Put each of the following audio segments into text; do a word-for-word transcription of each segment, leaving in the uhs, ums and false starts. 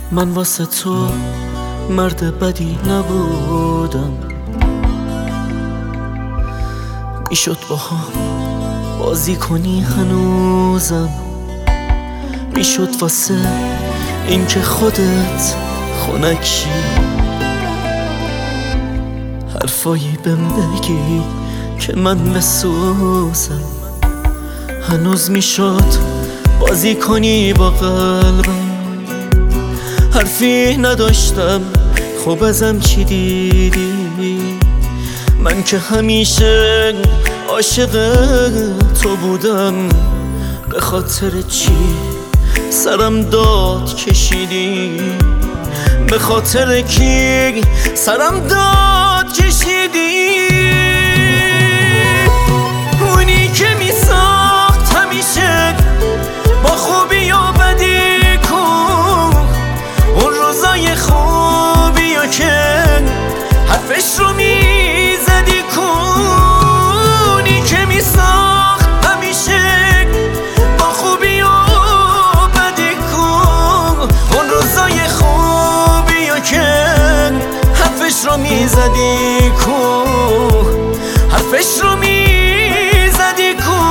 من واسه تو مرد بدی نبودم، میشد با هم بازی کنی هنوزم، میشد واسه این که خودت خنکشی حرفایی بهم بگی که من بسوزم. هنوز میشد بازی کنی با قلبم، حرفی نداشتم خب ازم چی دیدی؟ من که همیشه عاشق تو بودم، به خاطر چی سرم داد کشیدی؟ به خاطر کی سرم داد کشیدی؟ اونی که می ساخت همیشه با خوبی و بدی کو، اون روزای خوبی و که حرفش رو می زدی کو، اونی که می ساخت همیشه با خوبی و بدی کو، اون روزای خوبی و که حرفش رو می زدی کو، حرفش رو می زدی کو.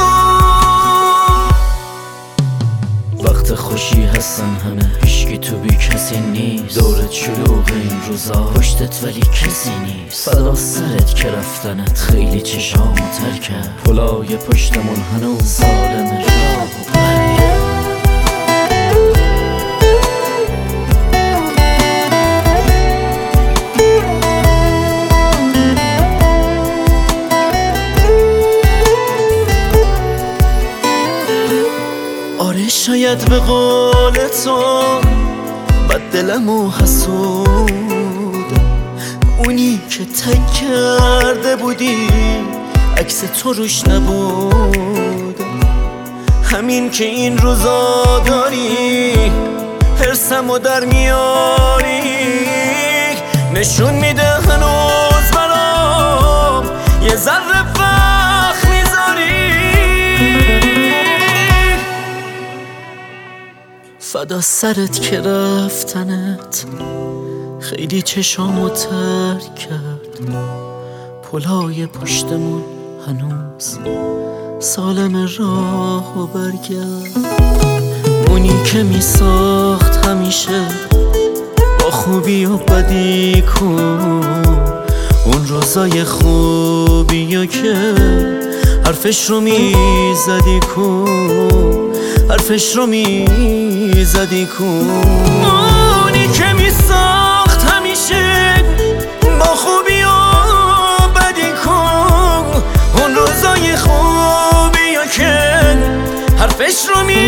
وقت خوشی هستن همه، هیچکی تو بی کسی نیست، دورت شلوغ این روزا پشتت ولی کسی نیست، فدا سرت که رفتنت خیلی چشامو تر کرد، پلای پشتمون هنوز سالم راه و برگرد. آره شاید به قول تو بد دلم و حسودم، اونی که تک کرده بودی عکس تو روش نبودم، همین که این روزا داری حرسم و در میاری، نشون میده هنوز برام یه ذره وقت میذاری. فدا سرت که رفتنت خیلی چشامو تر کرد، پلای پشتمون هنوز سالم راه و برگرد. اونی که می ساخت همیشه با خوبی و بدی کو، اون روزای خوبی و که حرفش رو می زدی کو، حرفش رو می زدی کو. اونی که می ساخت همیشه با خوبی و بدی کو، اون روزای خوبی و که حرفش رو می